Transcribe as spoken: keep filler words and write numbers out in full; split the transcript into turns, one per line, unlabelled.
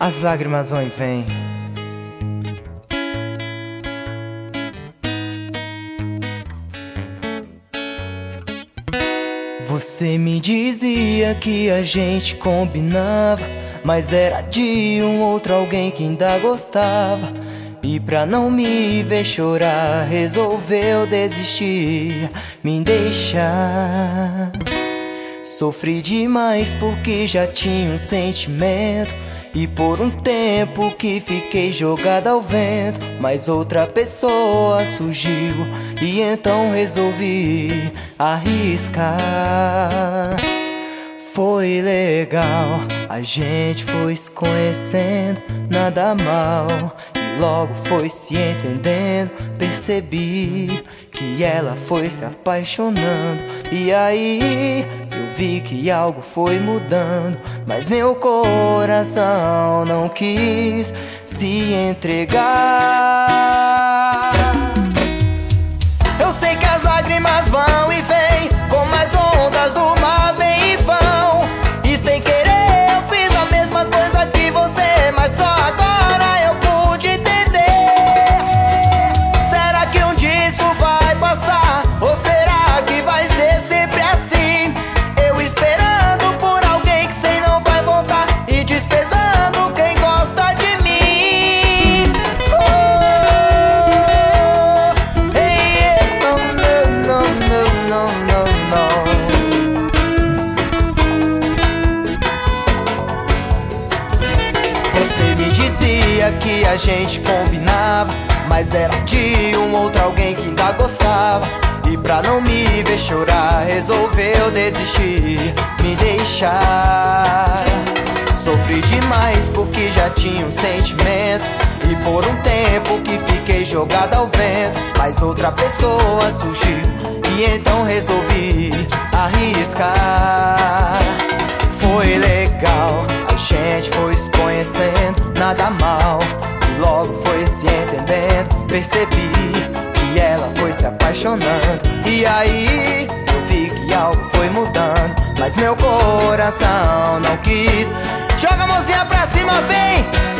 As lágrimas vão e vêm. Você me dizia que a gente combinava, mas era de um outro alguém que ainda gostava. E pra não me ver chorar, resolveu desistir, me deixar. Sofri demais porque já tinha um sentimento, e por um tempo que fiquei jogada ao vento. Mas outra pessoa surgiu e então resolvi arriscar. Foi legal, a gente foi se conhecendo, nada mal, e logo foi se entendendo. Percebi que ela foi se apaixonando, e aí eu vi que algo foi mudando. Mas meu coração não quis se entregar. Eu sei que as lágrimas vão e vêm, como as ondas do mar vêm e vão. E sem querer eu fiz a mesma coisa que você, mas só agora eu pude entender. Será que um dia isso vai passar? Ou será que vai ser sempre assim? Eu esperando por alguém que sei não vai voltar, e desprezando quem gosta de mim. Oh, hey, oh, no, no, no, no, no. Você me dizia que a gente combinava, mas era de um outro alguém que ainda gostava. E pra não me ver chorar, resolveu desistir, me deixar. Sofri demais porque já tinha um sentimento, e por um tempo que fiquei jogada ao vento. Mas outra pessoa surgiu e então resolvi arriscar. Foi legal, a gente foi se conhecendo, nada mal, e logo foi se entendendo. Percebi que ela foi se apaixonando, e aí eu vi que algo foi mudando. Mas meu coração não quis. Joga a mãozinha pra cima, vem!